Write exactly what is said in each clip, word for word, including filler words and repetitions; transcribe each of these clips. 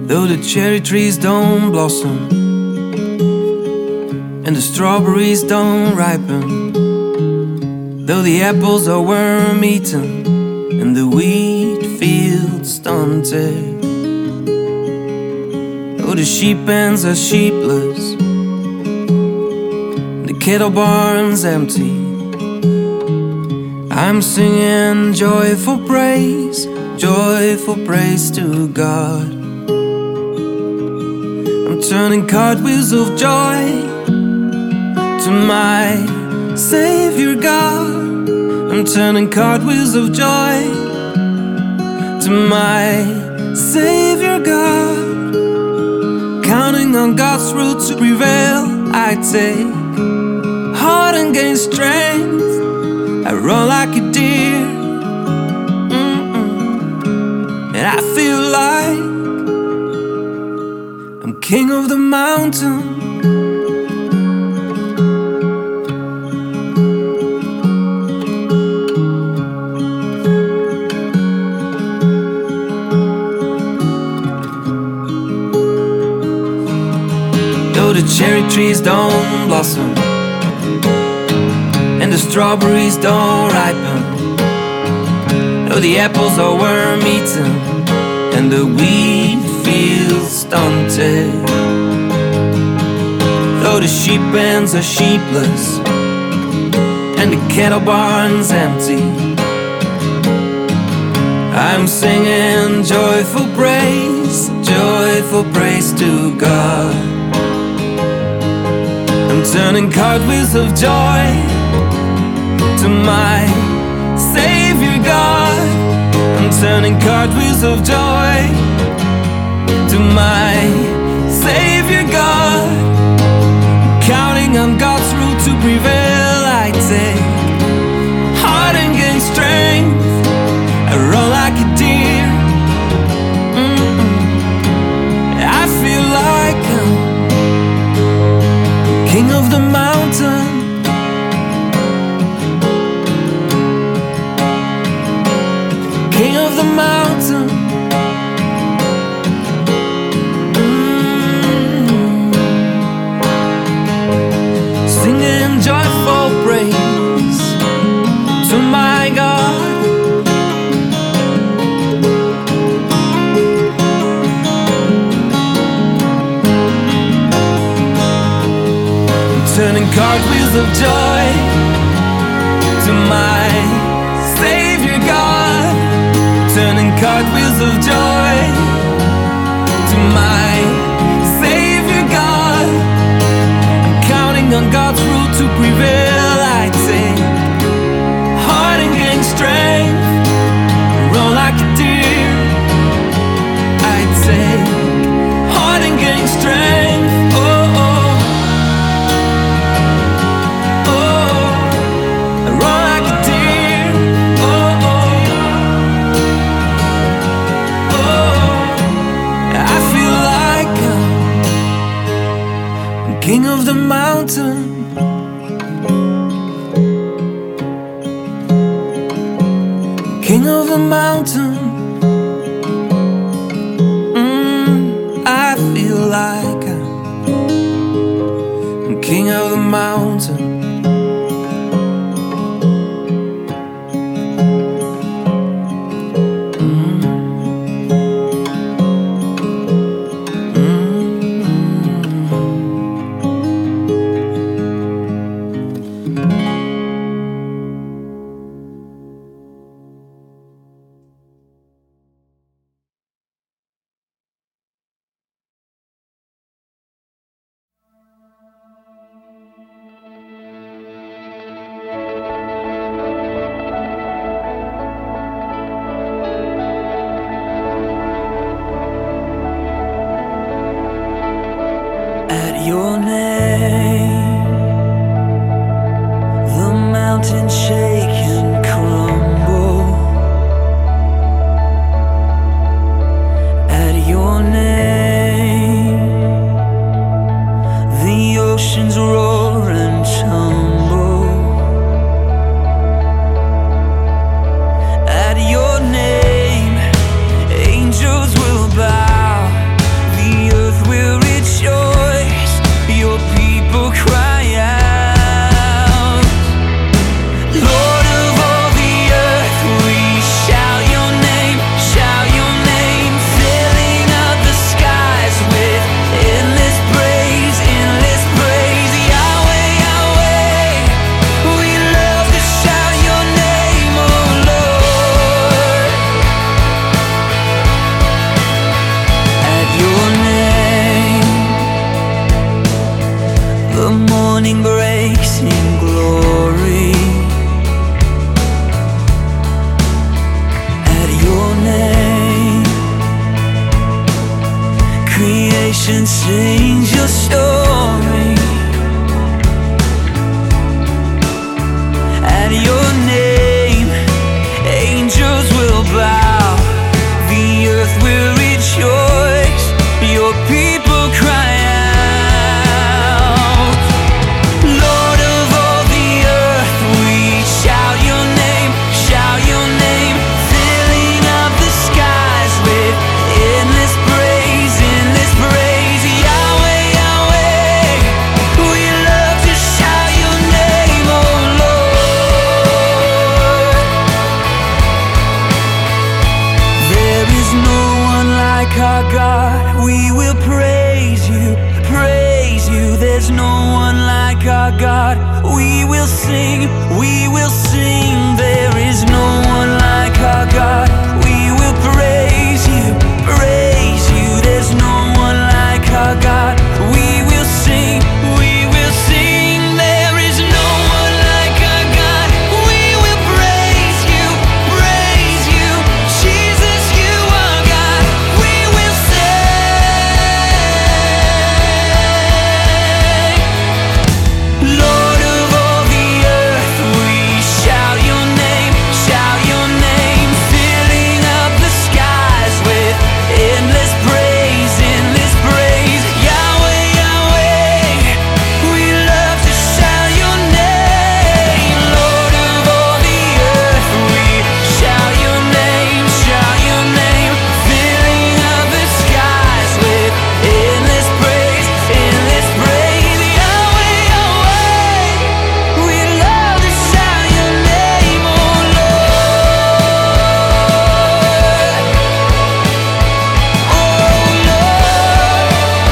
Though the cherry trees don't blossom and the strawberries don't ripen, though the apples are worm-eaten and the wheat fields stunted, though the sheep pens are sheepless, the cattle barn's empty, I'm singing joyful praise, joyful praise to God. I'm turning cartwheels of joy to my Savior God. I'm turning cartwheels of joy to my Savior God. Counting on God's rule to prevail, I take heart and gain strength. I run like a deer, mm-mm. And I feel like I'm king of the mountain. Though the cherry trees don't blossom and the strawberries don't ripen, though the apples are worm-eaten and the wheat fields stunted, though the sheep pens are sheepless and the cattle barn's empty, I'm singing joyful praise, joyful praise to God. I'm turning cartwheels of joy to my Savior God. I'm turning cartwheels of joy to my Savior God. Counting on God's rule to prevail, I take heart and gain strength. I run like a deer, mm-mm. I feel like I'm king of the mountain. King of the mountain, mm-hmm. Singing joyful praise to my God. I'm turning cartwheels of joy to my Savior God. Turning cartwheels of joy to my Savior God. I'm counting on God's rule to prevail, I take heart and gain strength. Run like a deer, I take heart and gain strength. Oh, oh, oh, I run like a deer. Oh, oh, king of the mountain, king of the mountain, mm, I feel like I'm king of the mountain. At your name, the mountains shake and crumble. At your name, the oceans roar and tumble. At your name, angels will bow creation sings your story. At your name, angels will bow, the earth will rejoice, your people cry out. Lord of all the earth, we shout your name, shout your name, filling up the skies with endless praise, endless praise. Yahweh, Yahweh, we love to shout your name, oh Lord. There is no one like our God, we will praise you, praise you. There's no one like our God, we will sing, we will sing. There is no one like our God, we will praise you, praise you. There's no one like our God, we will sing, we will sing. There is no one like our God, we will praise you, praise you. Jesus, you are God, we will sing. Lord of all the earth, we shout your name, shout your name, filling up the skies with endless praise, endless praise. Yahweh, Yahweh, we love to shout your name. Lord of all the earth, we shout your name, shout your name, filling up the skies with endless praise, endless praise. Yahweh, Yahweh, we love to shout your name, oh Lord, oh Lord.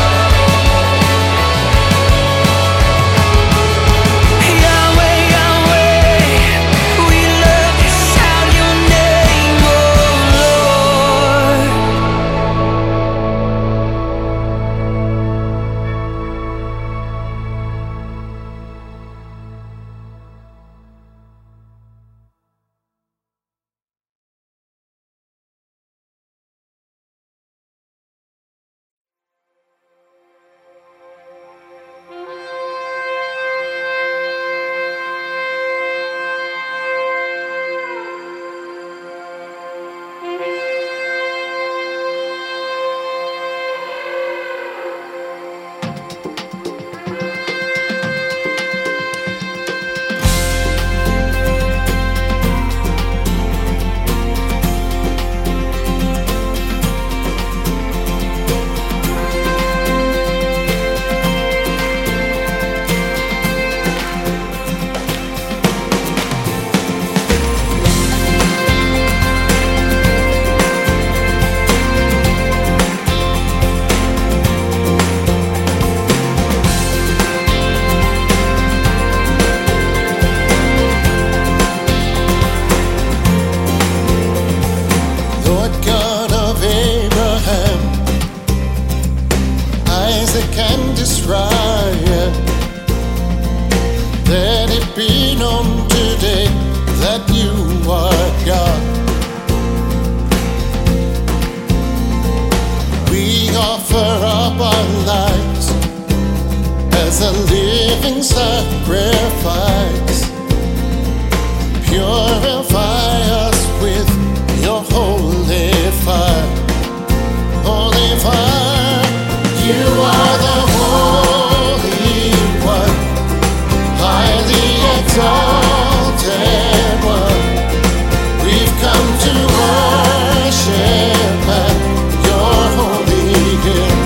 Yahweh, Yahweh, we love to shout your name, oh Lord. Lord God of Abraham, Isaac and Israel, let it be known today that you are God. We offer up our lives as a living sacrifice. Purify us with your holy fire, holy fire. You are the Holy One, highly exalted One. We've come to worship at your holy hill.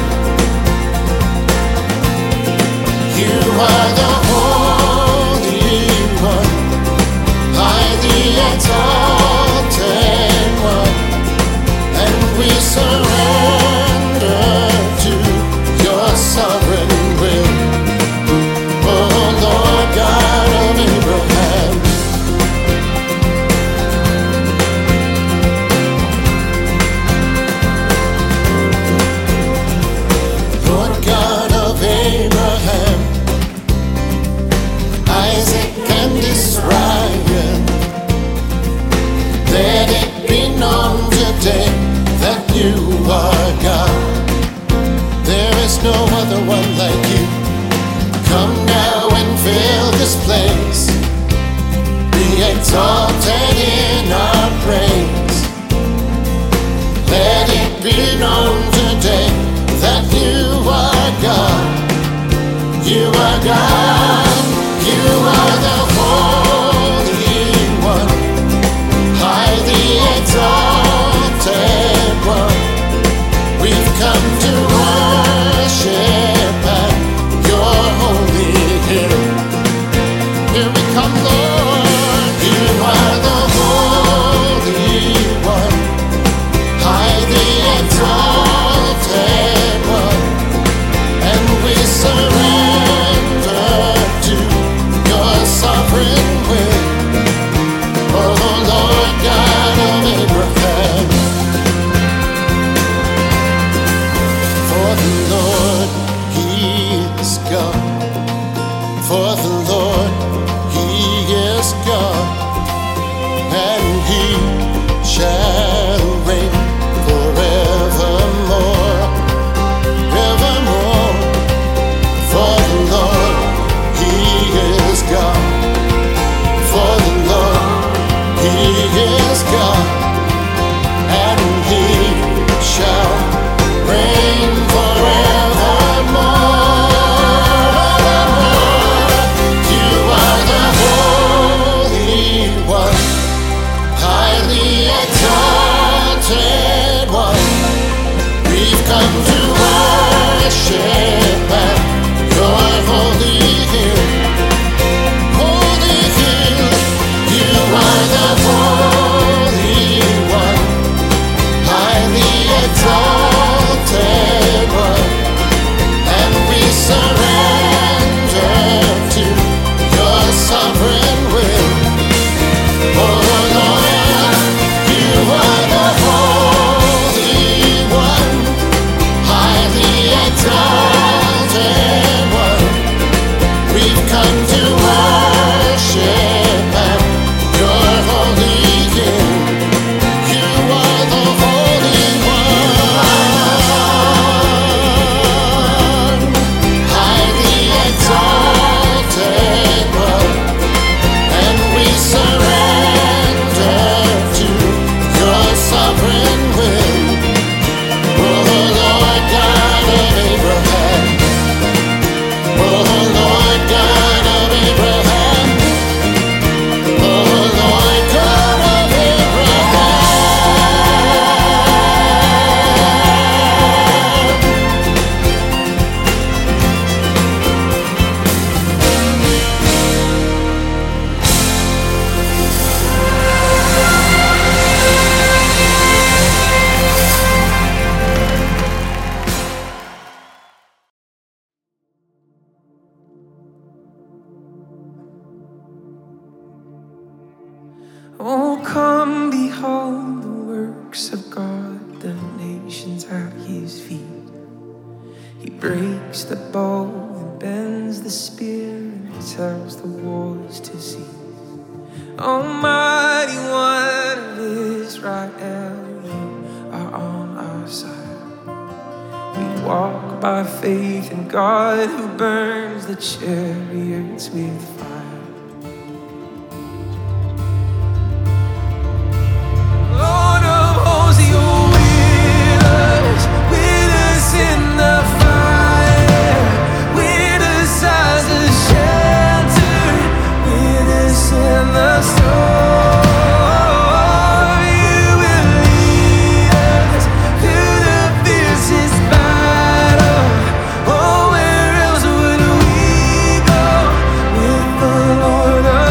You are the Holy One, highly exalted. come to worship at your holy hill. Here we come, Lord, you are the Holy One, highly exalted One, and we surrender to your sovereign will. Oh Lord God of Abraham, for the Lord, He is God. For the Lord, He is God, and He shall reign forevermore, evermore. For the Lord, He is God. For the Lord, He is God, and He shall reign forevermore. You are the Holy One, highly exalted One. We've come to worship at your holy hill. Holy hill, you are the Holy One, highly exalted One, and we surrender to your sovereign will. Oh Lord, you are the Holy One, highly exalted One. We've come to worship at your holy hill. You are the Holy One, highly exalted One, and we surrender to your sovereign will. Oh Lord God of Abraham, oh Lord God of Abraham, oh Lord God of Abraham. Oh, come behold the works of God, the nations at His feet. He breaks the bow and bends the spear and tells the wars to cease. Almighty One of Israel, you are on our side. We walk by faith in God who burns the chariots with fire. Lord of hosts, you're with us, with us in the fire, with us as a shelter, with us in the storm. You will lead us through the fiercest battle. Oh, where else would we go with the Lord of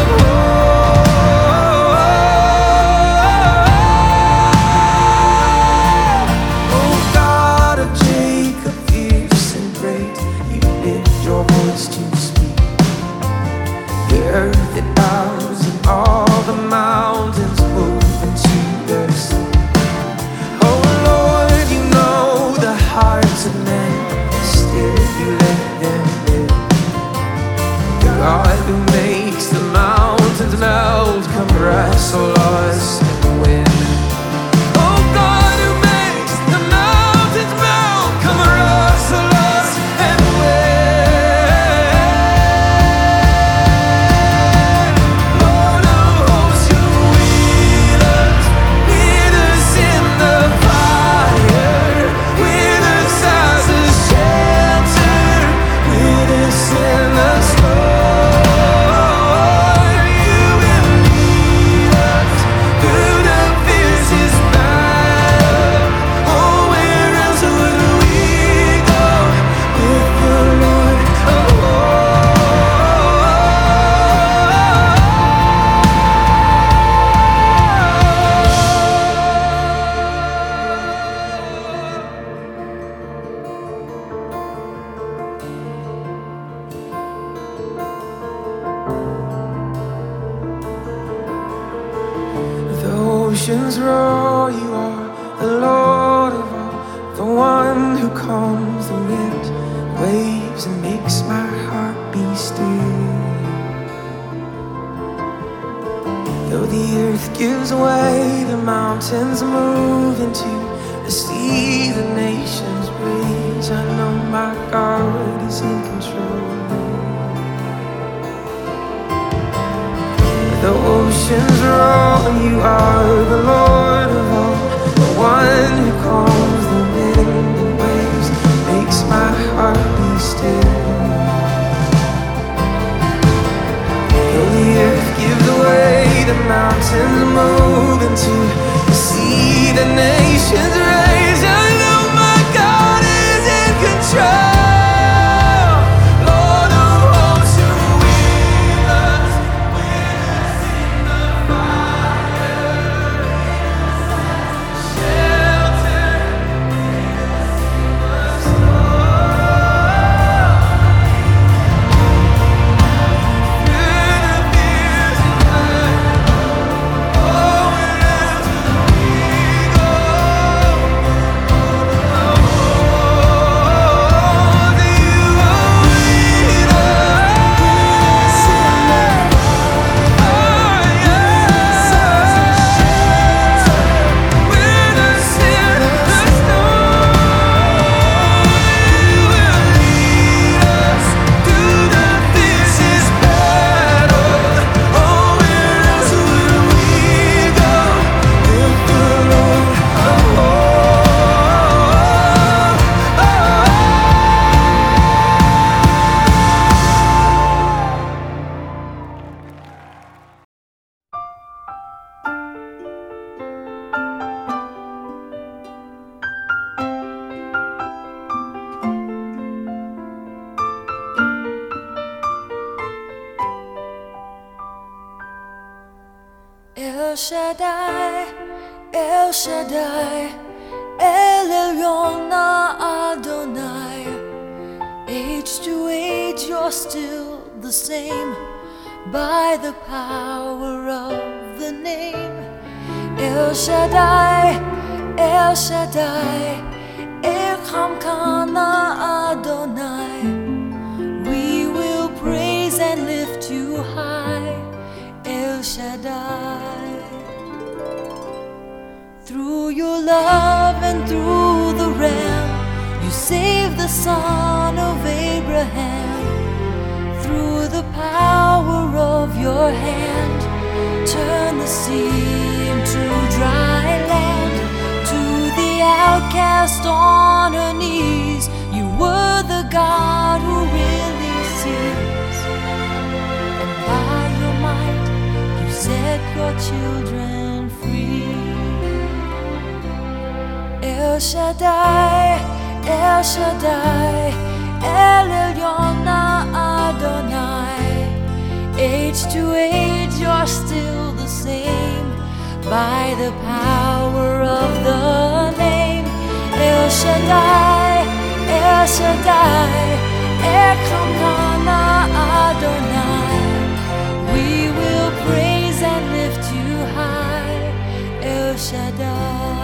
earth it bows and all the mountains move into the sea. Oh Lord, you know the hearts of men, still you let them live. God who makes the mountains melt, come wrestle us and win. Oh God who makes the mountains melt, come wrestle us and win. Good oceans roar, you are the Lord of all, the one who calms the wind, waves, and makes my heart be still. Though the earth gives way, the mountains move into the sea, the nations rage, I know my God is in control. The oceans roar, you are the Lord of all, the one who calms the wind and waves, makes my heart be still. Though the earth gives way, the mountains move into the sea, the nations rage, I know my God is in control. El Shaddai, El Shaddai, El Elyon Adonai. Age to age you're still the same, by the power of the name. El Shaddai, El Shaddai, Echamkana Adonai. We will praise and lift you high, El Shaddai. Through your love and through the Ram, you saved the son of Abraham. Through the power of your hand, turn the sea into dry land. To the outcast on her knees, you were the God who really sees. And by your might, you set your children free. El Shaddai, El Shaddai, El Elyon Adonai. Age to age you're still the same, by the power of the name. El Shaddai, El Shaddai, Echamkana Adonai. We will praise and lift you high, El Shaddai.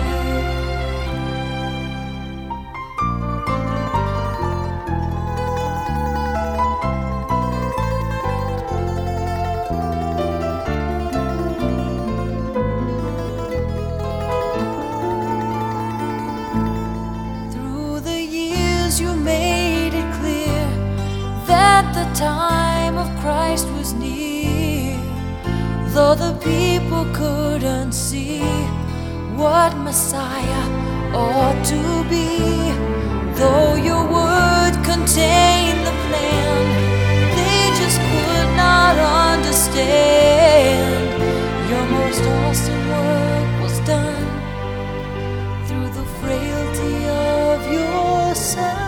Time of Christ was near, though the people couldn't see what Messiah ought to be. Though your word contained the plan, they just could not understand. Your most awesome work was done through the frailty of your Son.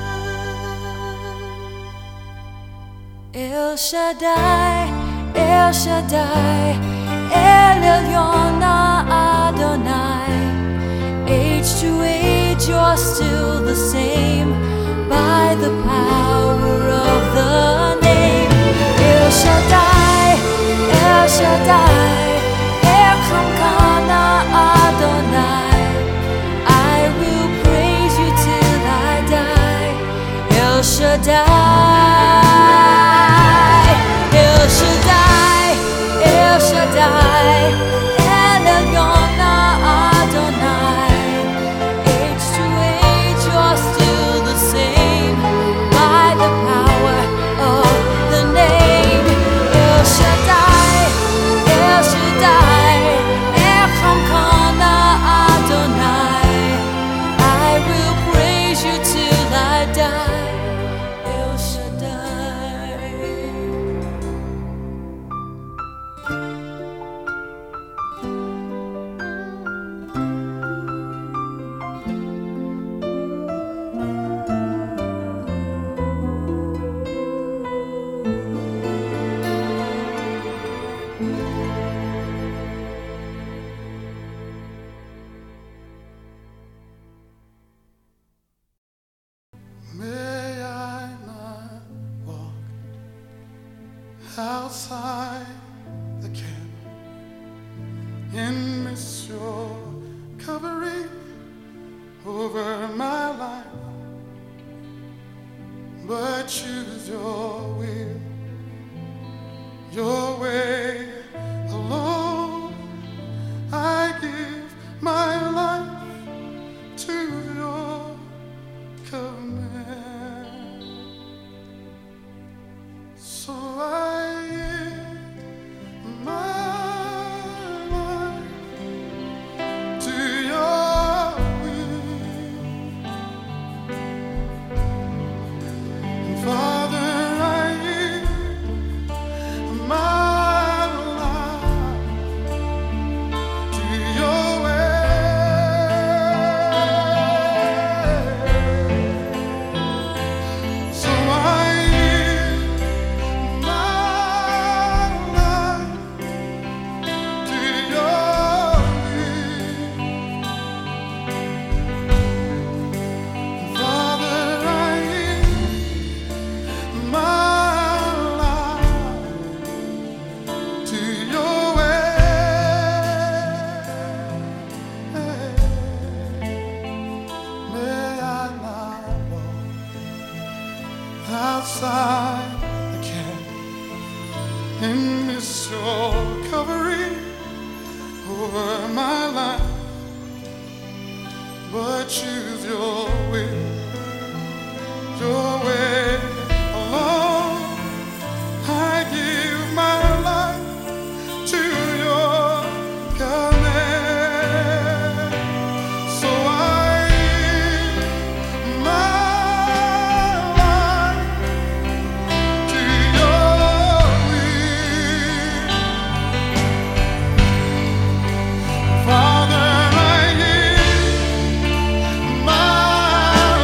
El Shaddai, El Shaddai, El Elyon Adonai. Age to age you're still the same, by the power of the name. El Shaddai, El Shaddai, Echamkana Shaddai, El Shaddai, El Shaddai, El Elyon Adonai. Age to age, you're still the same by the power of the name. El Shaddai, El Shaddai, Echam Adonai. I will praise you till I die. El Shaddai. May I not walk outside the camp and miss your covering over my life, but choose your will, your way alone. I give my life to your command. So I give my life to your will. And Father, I give my life to your way. So I outside the camp and miss your covering over my life, but choose your will, your way alone. I give my life to your command. So I give my Father, I give my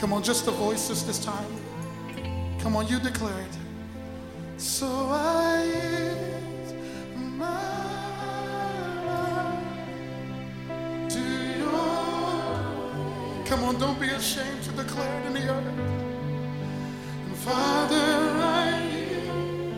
Come on, just the voices this time. Come on, you declare it. So I yield my life to your. Come on, don't be ashamed to declare it in the earth. And Father, I yield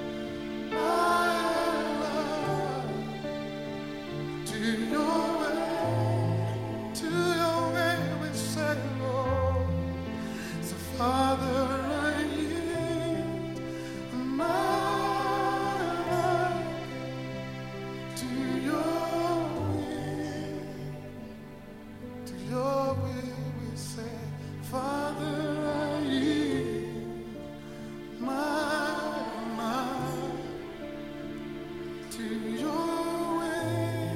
my life to your way, to your way we say, Lord. So Father, I yield my life to your will, to your will we say, Father, I yield my mind to your way.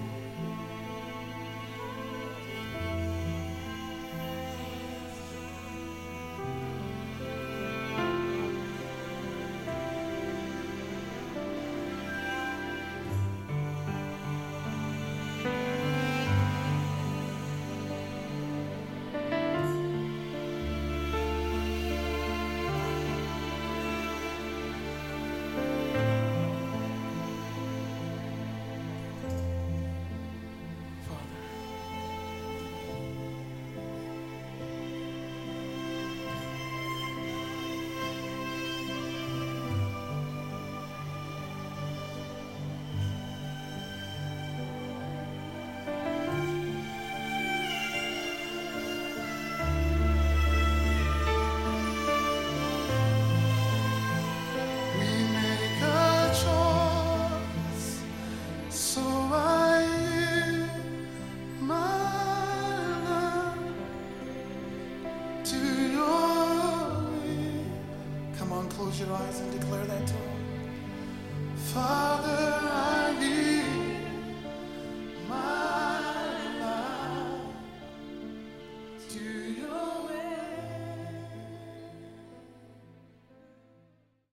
We make a choice, so I yield my life to your will. Come on, close your eyes and declare that to him. Father,